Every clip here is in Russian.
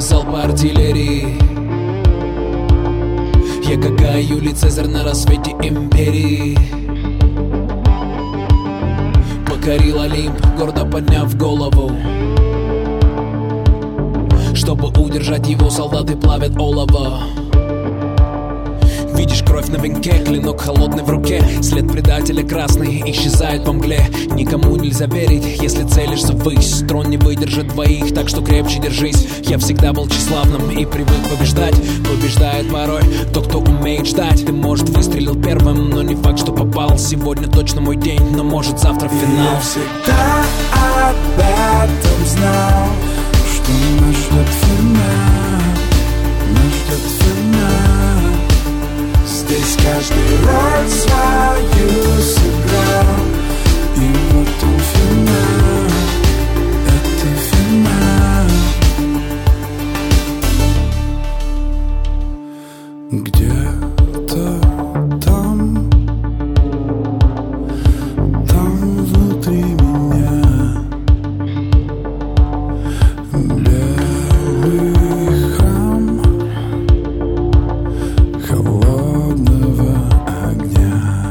залпы артиллерии. Я как Юлий Цезарь на рассвете империи. Покорил Олимп, гордо подняв голову. Чтобы удержать его, солдаты плавят олово. Видишь кровь на венке, клинок холодный в руке. След предателя красный исчезает во мгле. Никому нельзя верить, если целишься ввысь. Трон не выдержит двоих, так что крепче держись. Я всегда был тщеславным и привык побеждать. Побеждает порой тот, кто умеет ждать. Ты, может, выстрелил первым, но не факт, что попал. Сегодня точно мой день, но может завтра финал. Я всегда об этом знал, что нас ждет финал, нас ждет финал. Здесь каждый роль свою сыграл, и вот он финал, это финал. Где-то там, там внутри меня белый храм холодного огня.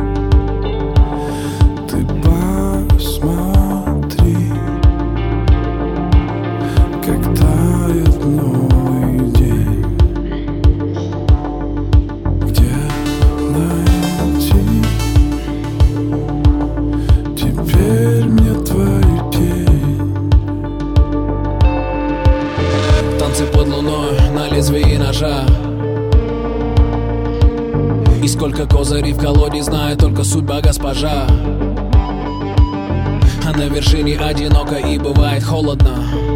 Ты посмотри, как тает новый день. Где найти теперь мне твою тень? Танцы под луной на лезвии ножа. И сколько козырей в колоде, знает только судьба госпожа. А на вершине одиноко и бывает холодно.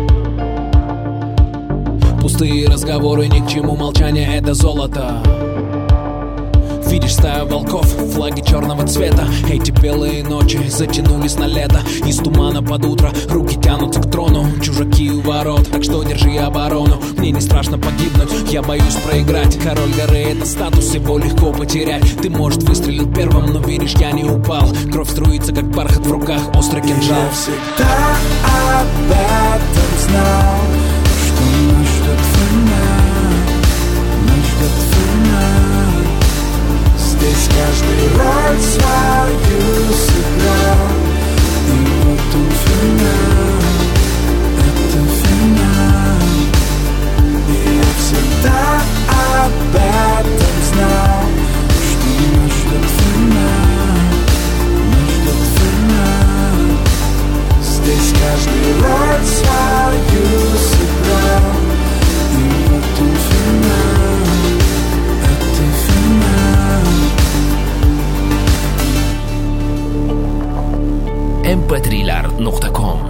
Пустые разговоры ни к чему, молчание — это золото. Видишь стаю волков, флаги черного цвета. Эти белые ночи затянулись на лето. Из тумана под утро руки тянутся к трону. Чужаки у ворот, так что держи оборону. Мне не страшно погибнуть, я боюсь проиграть. Король горы — это статус, его легко потерять. Ты, может, выстрелил первым, но видишь, я не упал. Кровь струится, как бархат в руках, острый кинжал. Я всегда об этом знал, что нас ждет финал, нас ждет финал. Здесь каждый роль свою сыграл, и вот он финал, это финал. И я всегда об этом знал, что нас ждет финал, нас ждет финал. Здесь каждый роль свою сыграл, и вот он финал, это финал. mp3lar.com